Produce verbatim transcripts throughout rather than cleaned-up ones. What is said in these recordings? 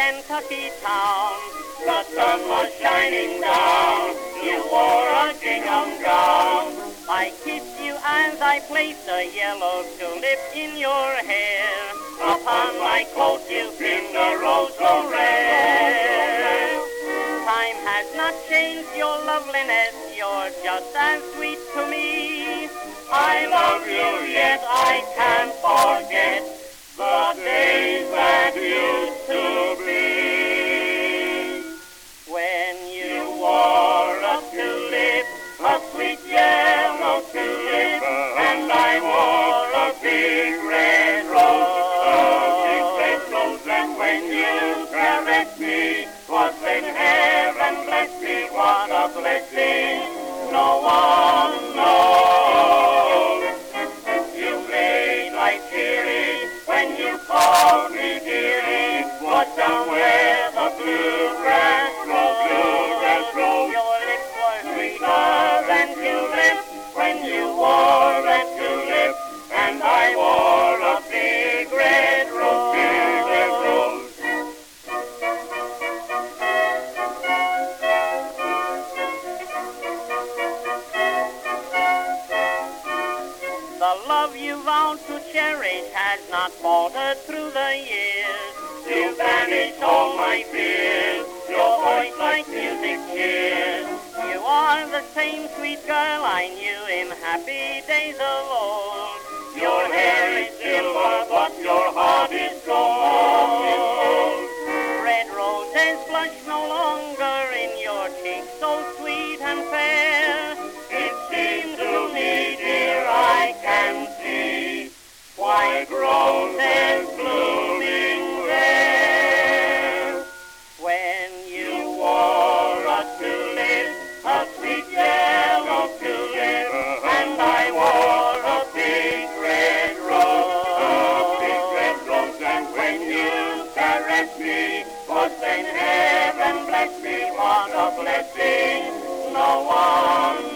Kentucky town. The sun was shining down, you wore a gingham gown. I kissed you as I placed a yellow tulip in your hair. Upon my coat you pinned a rose so rare. Time has not changed your loveliness, you're just as sweet to me. I love you, yet I can't forget the days that used to be. When you wore a tulip, a sweet yellow tulip, and I wore a big red rose, a big red rose. And when you caressed me, 'twas then heaven blessed me. What a blessing no one knows. You made life cheery when you called me dearie. Was down where the bluegrass grows, bluegrass grows. Your lips were sweeter than tulip when you wore that tulip, and I wore a big red rose, big red rose. The love you vowed to cherish has not faltered through the years. You banished all my fears, your voice like music cheers. You are the same sweet girl I knew in happy days of old. Your hair is silver, but your heart is gold. Red roses blush no longer in your cheeks, so sweet and fair. It seems to me, dear, I can see white roses blooming there. When you wore a tulip, a sweet yellow tulip, and I wore a big red rose, a big red rose. And when you caressed me, 'twas then heaven blessed me. What a blessing no one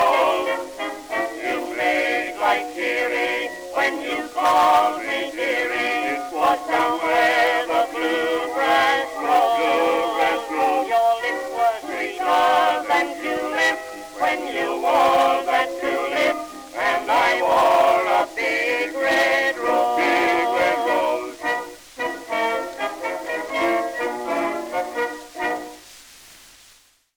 knows. You made life cheery when you called me dear.